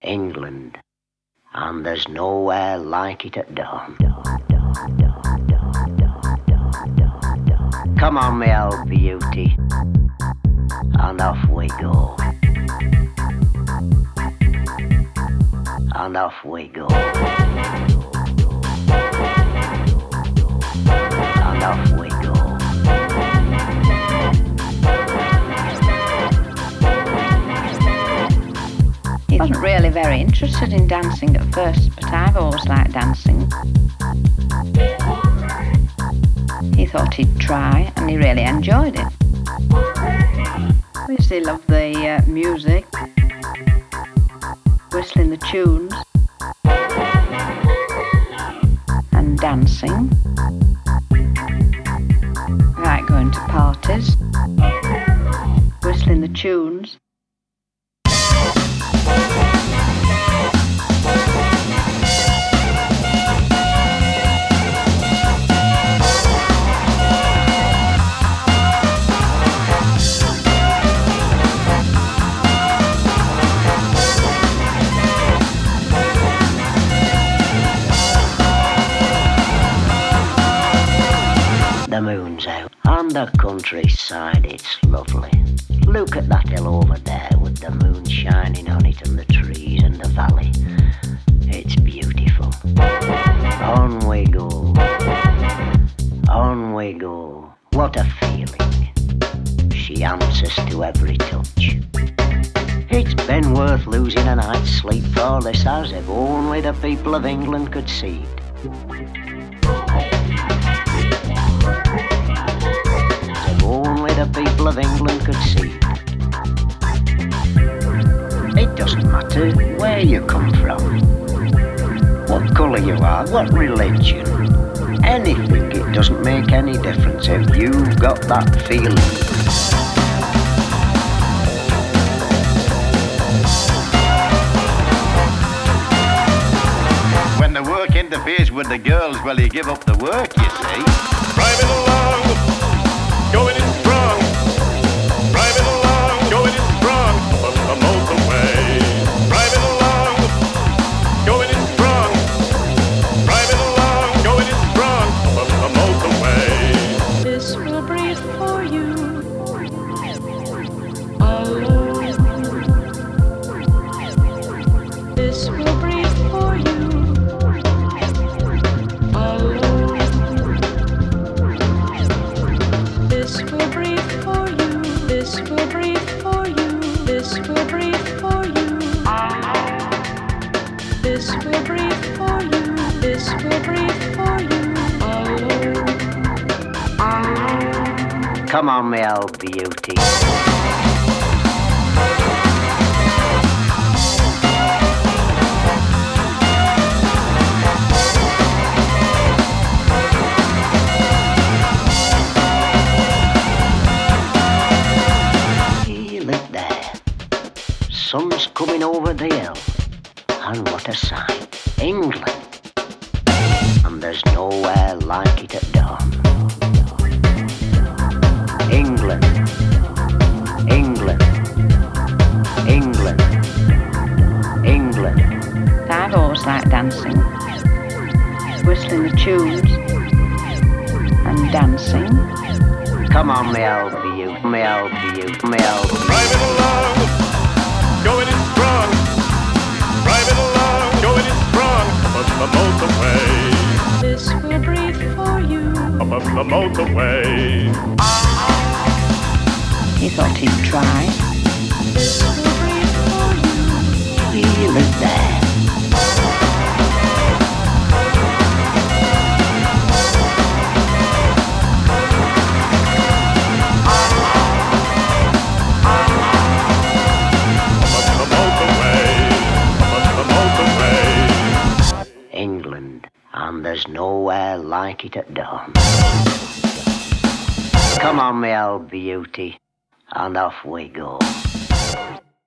England, and there's nowhere like it at dawn. Come on, me old beauty, and off we go. And off we go. And off we go. He wasn't really very interested in dancing at first, but I've always liked dancing. He thought he'd try, and he really enjoyed it. Obviously, he loved the music, whistling the tunes, and dancing. I like going to parties, whistling the tunes. The moon's out on the countryside, it's lovely. Look at that hill over there with the moon shining on it and the trees and the valley. It's beautiful. On we go. On we go. What a feeling. She answers to every touch. It's been worth losing a night's sleep for this, as if only the people of England could see it. Only the people of England could see it. It doesn't matter where you come from, what colour you are, what religion, anything. It doesn't make any difference if you've got that feeling. When the work interferes with the girls, well, you give up the work, you see. Driving along, going in strong. Driving along, going in strong. Up the motorway. Driving along, going in strong. Driving along, going in strong. Up the motorway. This will breathe for you. Alone. This will breathe for you. Alone. This will breathe for you. This will breathe for you. This will breathe for you. This will breathe for you. This will breathe for you. Alone. Come on, me old beauty. Look there, sun's coming over the hill, and what a sight, England, and there's nowhere like it at dawn. England, England, England, England. I've always liked dancing, whistling the tunes, and dancing. Come on, me old beauty, me old beauty, me old beauty. Driving along, going in strong. Driving along, going in strong. Up the motorway. This will breathe for you. Up the motorway. He thought he'd try. This will breathe for you. Feel it there. England, and there's nowhere like it at dawn. Come on, me old beauty, and off we go.